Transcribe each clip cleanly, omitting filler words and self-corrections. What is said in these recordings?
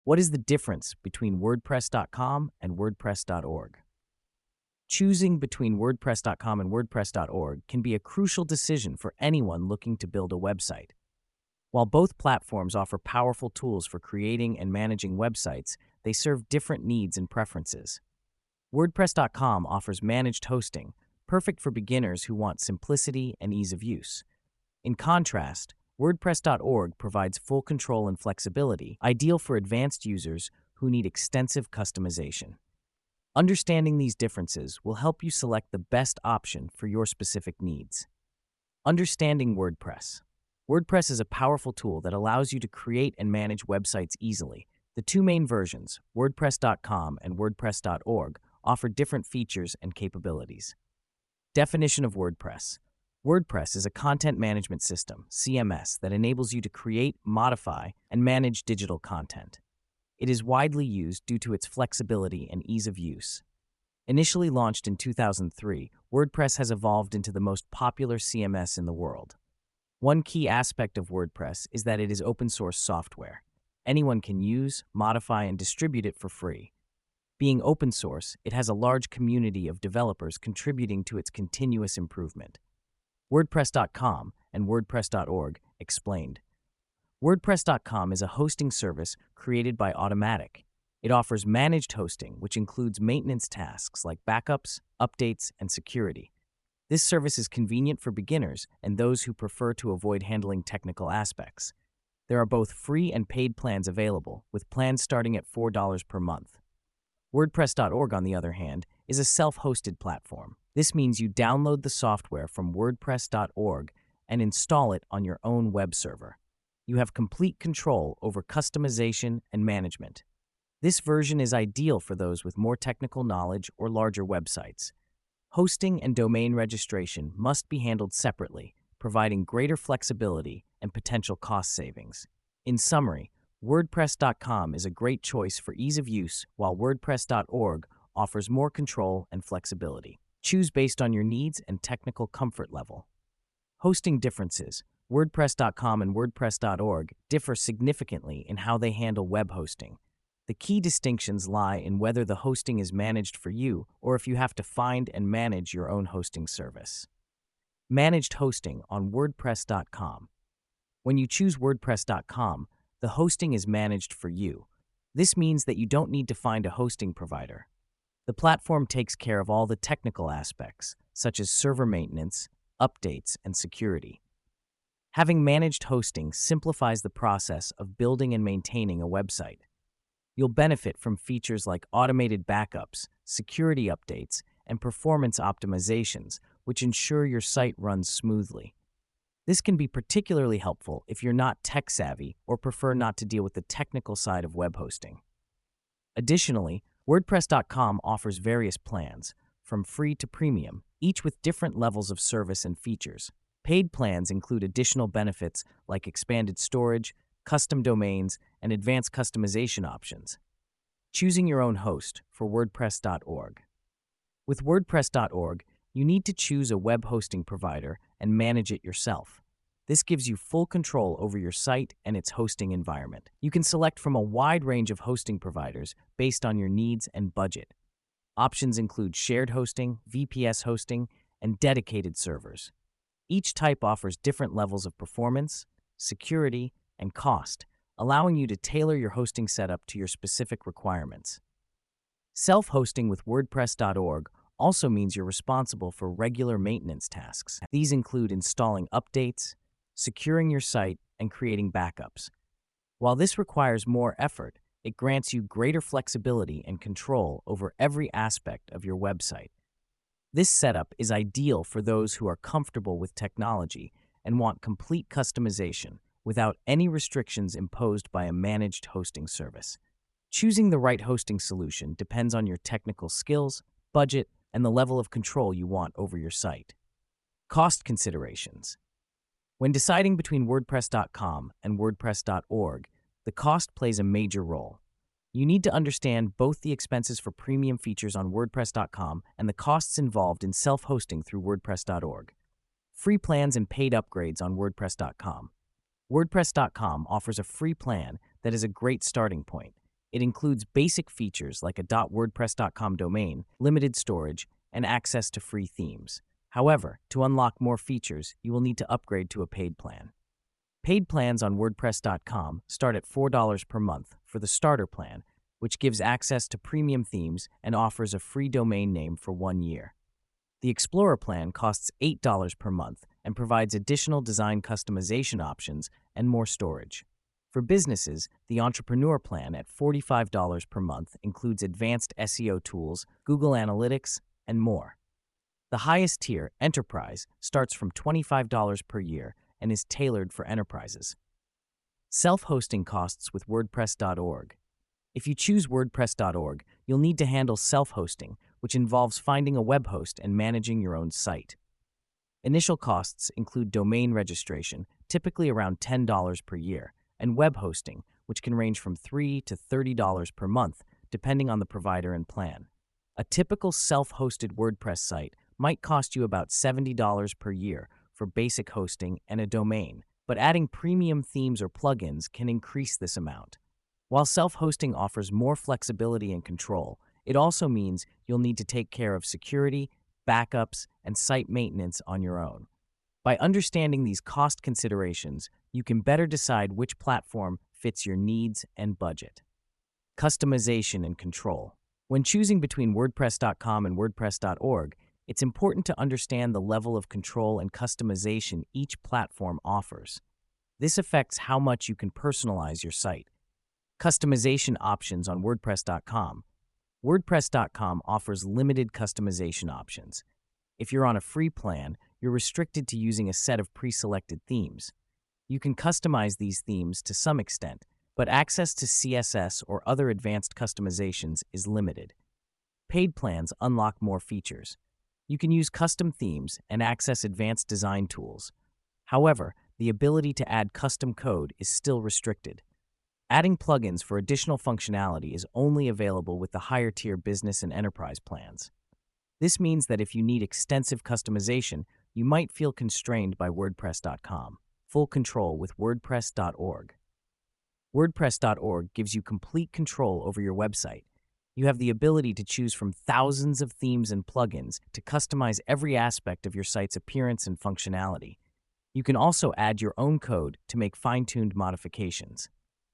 What is the difference between WordPress.com and WordPress.org? Choosing between WordPress.com and WordPress.org can be a crucial decision for anyone looking to build a website. While both platforms offer powerful tools for creating and managing websites, they serve different needs and preferences. WordPress.com offers managed hosting, perfect for beginners who want simplicity and ease of use. In contrast, WordPress.org provides full control and flexibility, ideal for advanced users who need extensive customization. Understanding these differences will help you select the best option for your specific needs. Understanding WordPress. WordPress is a powerful tool that allows you to create and manage websites easily. The two main versions, WordPress.com and WordPress.org, offer different features and capabilities. Definition of WordPress. WordPress is a content management system, CMS, that enables you to create, modify, and manage digital content. It is widely used due to its flexibility and ease of use. Initially launched in 2003, WordPress has evolved into the most popular CMS in the world. One key aspect of WordPress is that it is open-source software. Anyone can use, modify, and distribute it for free. Being open source, it has a large community of developers contributing to its continuous improvement. WordPress.com and WordPress.org explained. WordPress.com is a hosting service created by Automattic. It offers managed hosting, which includes maintenance tasks like backups, updates, and security. This service is convenient for beginners and those who prefer to avoid handling technical aspects. There are both free and paid plans available, with plans starting at $4 per month. WordPress.org, on the other hand, is a self-hosted platform. This means you download the software from WordPress.org and install it on your own web server. You have complete control over customization and management. This version is ideal for those with more technical knowledge or larger websites. Hosting and domain registration must be handled separately, providing greater flexibility and potential cost savings. In summary, WordPress.com is a great choice for ease of use, while WordPress.org offers more control and flexibility. Choose based on your needs and technical comfort level. Hosting differences. WordPress.com and WordPress.org differ significantly in how they handle web hosting. The key distinctions lie in whether the hosting is managed for you or if you have to find and manage your own hosting service. Managed hosting on WordPress.com. When you choose WordPress.com, the hosting is managed for you. This means that you don't need to find a hosting provider. The platform takes care of all the technical aspects, such as server maintenance, updates, and security. Having managed hosting simplifies the process of building and maintaining a website. You'll benefit from features like automated backups, security updates, and performance optimizations, which ensure your site runs smoothly. This can be particularly helpful if you're not tech-savvy or prefer not to deal with the technical side of web hosting. Additionally, WordPress.com offers various plans, from free to premium, each with different levels of service and features. Paid plans include additional benefits like expanded storage, custom domains, and advanced customization options. Choosing your own host for WordPress.org. With WordPress.org, you need to choose a web hosting provider and manage it yourself. This gives you full control over your site and its hosting environment. You can select from a wide range of hosting providers based on your needs and budget. Options include shared hosting, VPS hosting, and dedicated servers. Each type offers different levels of performance, security, and cost, allowing you to tailor your hosting setup to your specific requirements. Self-hosting with WordPress.org also means you're responsible for regular maintenance tasks. These include installing updates, securing your site, and creating backups. While this requires more effort, it grants you greater flexibility and control over every aspect of your website. This setup is ideal for those who are comfortable with technology and want complete customization without any restrictions imposed by a managed hosting service. Choosing the right hosting solution depends on your technical skills, budget, and the level of control you want over your site. Cost considerations. When deciding between WordPress.com and WordPress.org, the cost plays a major role. You need to understand both the expenses for premium features on WordPress.com and the costs involved in self-hosting through WordPress.org. Free plans and paid upgrades on WordPress.com. WordPress.com offers a free plan that is a great starting point. It includes basic features like a .wordpress.com domain, limited storage, and access to free themes. However, to unlock more features, you will need to upgrade to a paid plan. Paid plans on WordPress.com start at $4 per month for the starter plan, which gives access to premium themes and offers a free domain name for 1 year. The Explorer plan costs $8 per month and provides additional design customization options and more storage. For businesses, the Entrepreneur plan at $45 per month includes advanced SEO tools, Google Analytics, and more. The highest tier, Enterprise, starts from $25 per year and is tailored for enterprises. Self-hosting costs with WordPress.org. If you choose WordPress.org, you'll need to handle self-hosting, which involves finding a web host and managing your own site. Initial costs include domain registration, typically around $10 per year, and web hosting, which can range from $3 to $30 per month, depending on the provider and plan. A typical self-hosted WordPress site might cost you about $70 per year for basic hosting and a domain, but adding premium themes or plugins can increase this amount. While self-hosting offers more flexibility and control, it also means you'll need to take care of security, backups, and site maintenance on your own. By understanding these cost considerations, you can better decide which platform fits your needs and budget. Customization and control. When choosing between WordPress.com and WordPress.org, it's important to understand the level of control and customization each platform offers. This affects how much you can personalize your site. Customization options on WordPress.com. WordPress.com offers limited customization options. If you're on a free plan, you're restricted to using a set of pre-selected themes. You can customize these themes to some extent, but access to CSS or other advanced customizations is limited. Paid plans unlock more features. You can use custom themes and access advanced design tools. However, the ability to add custom code is still restricted. Adding plugins for additional functionality is only available with the higher-tier business and enterprise plans. This means that if you need extensive customization, you might feel constrained by WordPress.com. Full control with WordPress.org. WordPress.org gives you complete control over your website. You have the ability to choose from thousands of themes and plugins to customize every aspect of your site's appearance and functionality. You can also add your own code to make fine-tuned modifications.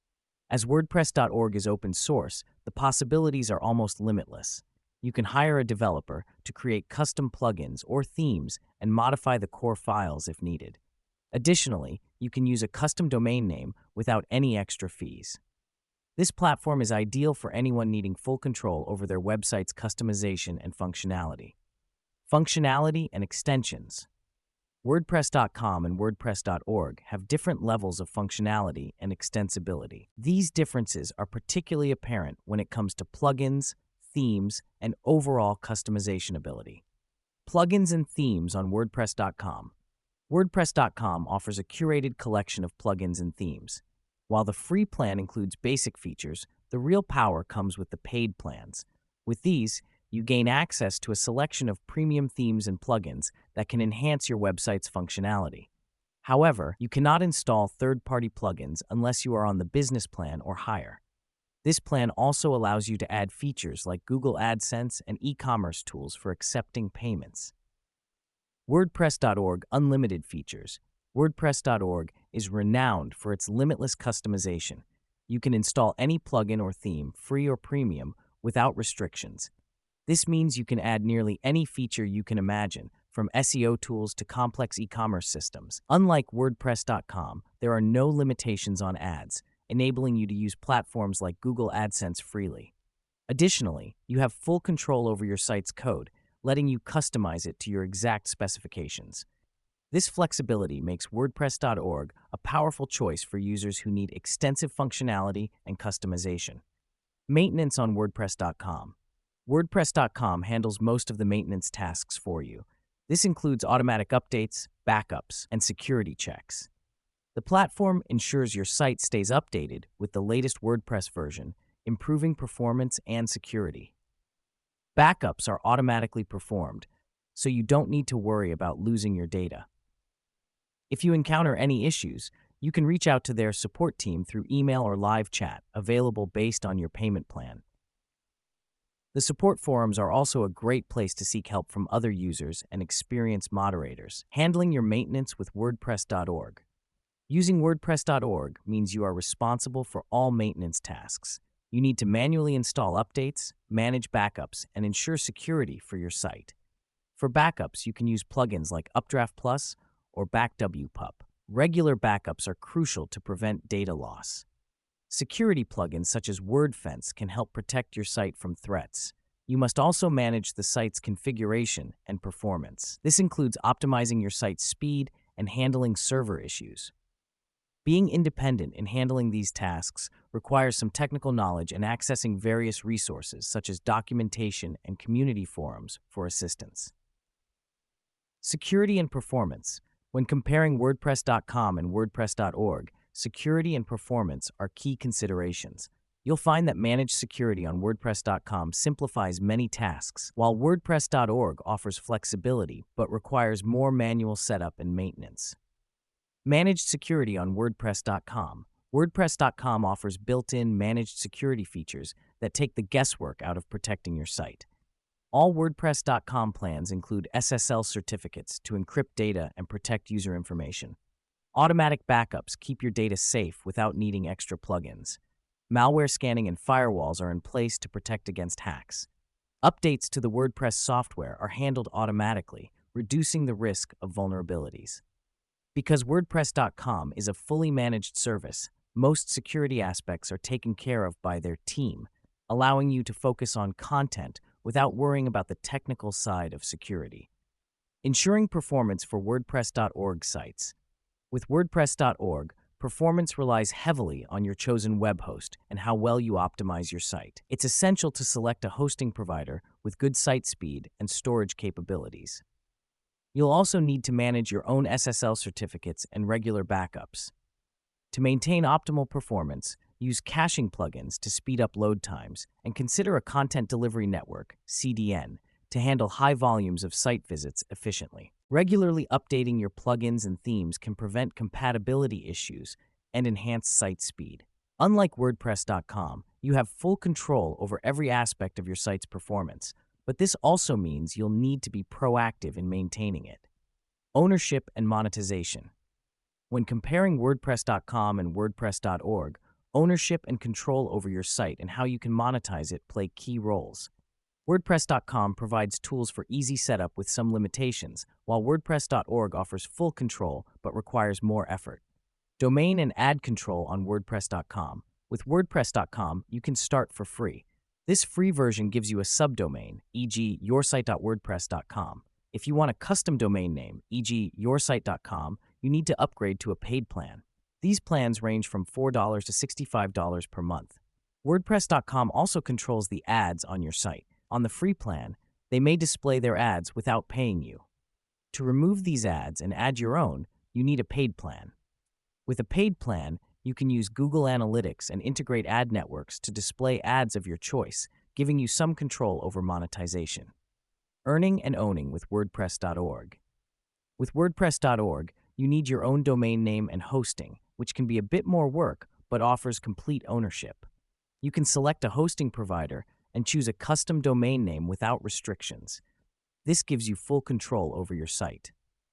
As WordPress.org is open source, the possibilities are almost limitless. You can hire a developer to create custom plugins or themes and modify the core files if needed. Additionally, you can use a custom domain name without any extra fees. This platform is ideal for anyone needing full control over their website's customization and functionality. Functionality and extensions. WordPress.com and WordPress.org have different levels of functionality and extensibility. These differences are particularly apparent when it comes to plugins, themes, and overall customization ability. Plugins and themes on WordPress.com. WordPress.com offers a curated collection of plugins and themes. While the free plan includes basic features, the real power comes with the paid plans. With these, you gain access to a selection of premium themes and plugins that can enhance your website's functionality. However, you cannot install third-party plugins unless you are on the business plan or higher. This plan also allows you to add features like Google AdSense and e-commerce tools for accepting payments. WordPress.org Unlimited features. WordPress.org is renowned for its limitless customization. You can install any plugin or theme, free or premium, without restrictions. This means you can add nearly any feature you can imagine, from SEO tools to complex e-commerce systems. Unlike WordPress.com, there are no limitations on ads, enabling you to use platforms like Google AdSense freely. Additionally, you have full control over your site's code, letting you customize it to your exact specifications. This flexibility makes WordPress.org a powerful choice for users who need extensive functionality and customization. Maintenance on WordPress.com. WordPress.com handles most of the maintenance tasks for you. This includes automatic updates, backups, and security checks. The platform ensures your site stays updated with the latest WordPress version, improving performance and security. Backups are automatically performed, so you don't need to worry about losing your data. If you encounter any issues, You can reach out to their support team through email or live chat, available based on your payment plan. The support forums are also a great place to seek help from other users and experienced moderators. Handling your maintenance with WordPress.org. Using WordPress.org means you are responsible for all maintenance tasks. You need to manually install updates, manage backups, and ensure security for your site. For backups, you can use plugins like Updraft Plus or BackWPup. Regular backups are crucial to prevent data loss. Security plugins such as WordFence can help protect your site from threats. You must also manage the site's configuration and performance. This includes optimizing your site's speed and handling server issues. Being independent in handling these tasks requires some technical knowledge and accessing various resources such as documentation and community forums for assistance. Security and performance. When comparing WordPress.com and WordPress.org, security and performance are key considerations. You'll find that managed security on WordPress.com simplifies many tasks, while WordPress.org offers flexibility but requires more manual setup and maintenance. Managed security on WordPress.com. WordPress.com offers built-in managed security features that take the guesswork out of protecting your site. All WordPress.com plans include SSL certificates to encrypt data and protect user information. Automatic backups keep your data safe without needing extra plugins. Malware scanning and firewalls are in place to protect against hacks. Updates to the WordPress software are handled automatically, reducing the risk of vulnerabilities. Because WordPress.com is a fully managed service, most security aspects are taken care of by their team, allowing you to focus on content without worrying about the technical side of security. Ensuring performance for WordPress.org sites. With WordPress.org, performance relies heavily on your chosen web host and how well you optimize your site. It's essential to select a hosting provider with good site speed and storage capabilities. You'll also need to manage your own SSL certificates and regular backups. To maintain optimal performance, use caching plugins to speed up load times, and consider a content delivery network, CDN, to handle high volumes of site visits efficiently. Regularly updating your plugins and themes can prevent compatibility issues and enhance site speed. Unlike WordPress.com, you have full control over every aspect of your site's performance, but this also means you'll need to be proactive in maintaining it. Ownership and monetization. When comparing WordPress.com and WordPress.org, ownership and control over your site and how you can monetize it play key roles. WordPress.com provides tools for easy setup with some limitations, while WordPress.org offers full control but requires more effort. Domain and ad control on WordPress.com. With WordPress.com, you can start for free. This free version gives you a subdomain, e.g. yoursite.wordpress.com. If you want a custom domain name, e.g. yoursite.com, you need to upgrade to a paid plan. These plans range from $4 to $65 per month. WordPress.com also controls the ads on your site. On the free plan, they may display their ads without paying you. To remove these ads and add your own, you need a paid plan. With a paid plan, you can use Google Analytics and integrate ad networks to display ads of your choice, giving you some control over monetization. Earning and owning with WordPress.org. With WordPress.org, you need your own domain name and hosting, which can be a bit more work but offers complete ownership. You can select a hosting provider and choose a custom domain name without restrictions. This gives you full control over your site.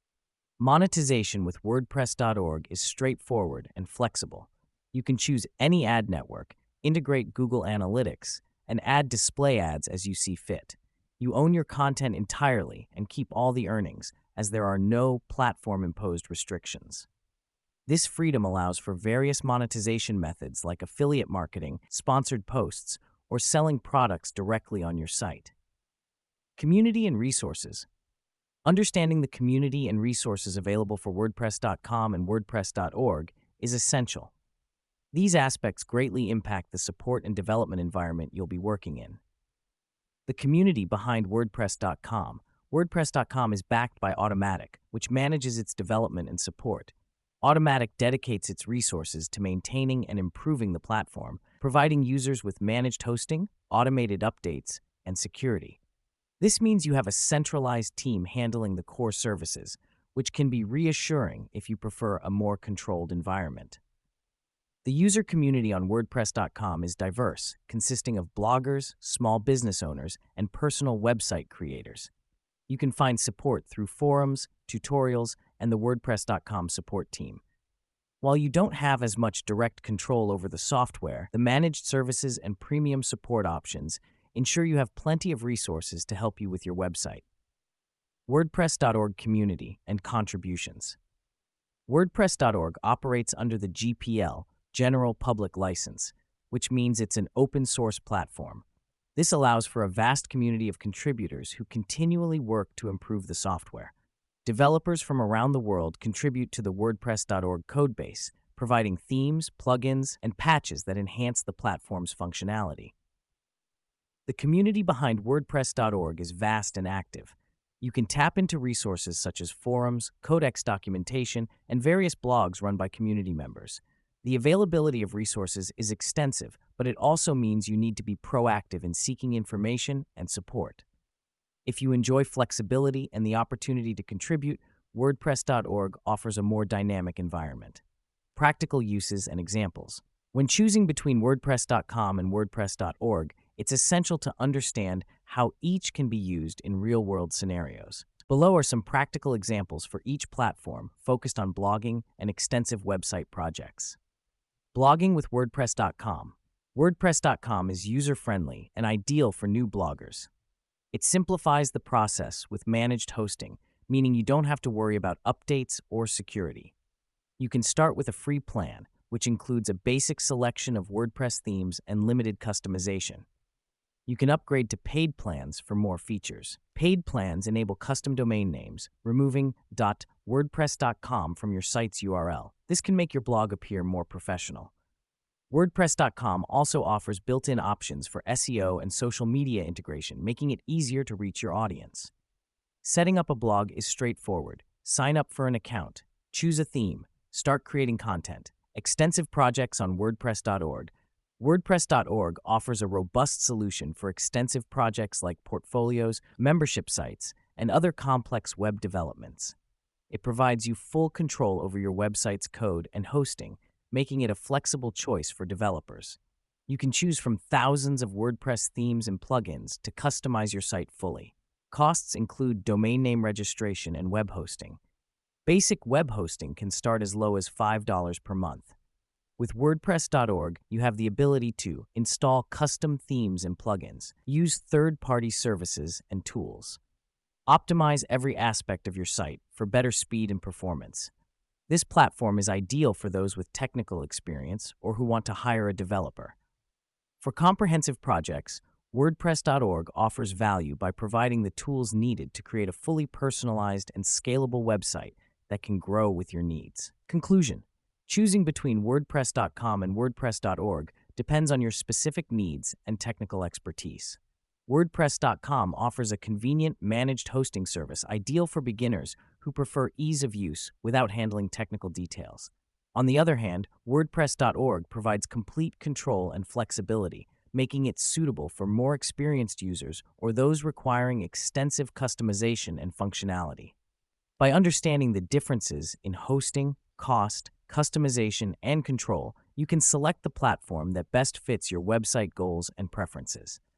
Monetization with WordPress.org is straightforward and flexible. You can choose any ad network, integrate Google Analytics, and add display ads as you see fit. You own your content entirely and keep all the earnings, as there are no platform-imposed restrictions. This freedom allows for various monetization methods like affiliate marketing, sponsored posts, or selling products directly on your site. Community and resources. Understanding the community and resources available for WordPress.com and WordPress.org is essential. These aspects greatly impact the support and development environment you'll be working in. The community behind WordPress.com. WordPress.com is backed by Automattic, which manages its development and support. Automattic dedicates its resources to maintaining and improving the platform, providing users with managed hosting, automated updates, and security. This means you have a centralized team handling the core services, which can be reassuring if you prefer a more controlled environment. The user community on WordPress.com is diverse, consisting of bloggers, small business owners, and personal website creators. You can find support through forums, tutorials, and the WordPress.com support team. While you don't have as much direct control over the software, the managed services and premium support options ensure you have plenty of resources to help you with your website. WordPress.org community and contributions. WordPress.org operates under the GPL, General Public License, which means it's an open source platform. This allows for a vast community of contributors who continually work to improve the software. Developers from around the world contribute to the WordPress.org codebase, providing themes, plugins, and patches that enhance the platform's functionality. The community behind WordPress.org is vast and active. You can tap into resources such as forums, codex documentation, and various blogs run by community members. The availability of resources is extensive, but it also means you need to be proactive in seeking information and support. If you enjoy flexibility and the opportunity to contribute, WordPress.org offers a more dynamic environment. Practical uses and examples. When choosing between WordPress.com and WordPress.org, it's essential to understand how each can be used in real-world scenarios. Below are some practical examples for each platform focused on blogging and extensive website projects. Blogging with WordPress.com. WordPress.com is user-friendly and ideal for new bloggers. It simplifies the process with managed hosting, meaning you don't have to worry about updates or security. You can start with a free plan, which includes a basic selection of WordPress themes and limited customization. You can upgrade to paid plans for more features. Paid plans enable custom domain names, removing .wordpress.com from your site's URL. This can make your blog appear more professional. WordPress.com also offers built-in options for SEO and social media integration, making it easier to reach your audience. Setting up a blog is straightforward. Sign up for an account, choose a theme, start creating content. Extensive projects on WordPress.org. WordPress.org offers a robust solution for extensive projects like portfolios, membership sites, and other complex web developments. It provides you full control over your website's code and hosting, making it a flexible choice for developers. You can choose from thousands of WordPress themes and plugins to customize your site fully. Costs include domain name registration and web hosting. Basic web hosting can start as low as $5 per month. With WordPress.org, you have the ability to install custom themes and plugins, use third-party services and tools, optimize every aspect of your site for better speed and performance. This platform is ideal for those with technical experience or who want to hire a developer. For comprehensive projects, WordPress.org offers value by providing the tools needed to create a fully personalized and scalable website that can grow with your needs. Conclusion: choosing between WordPress.com and WordPress.org depends on your specific needs and technical expertise. WordPress.com offers a convenient, managed hosting service ideal for beginners who prefer ease of use without handling technical details. On the other hand, WordPress.org provides complete control and flexibility, making it suitable for more experienced users or those requiring extensive customization and functionality. By understanding the differences in hosting, cost, customization, and control, you can select the platform that best fits your website goals and preferences.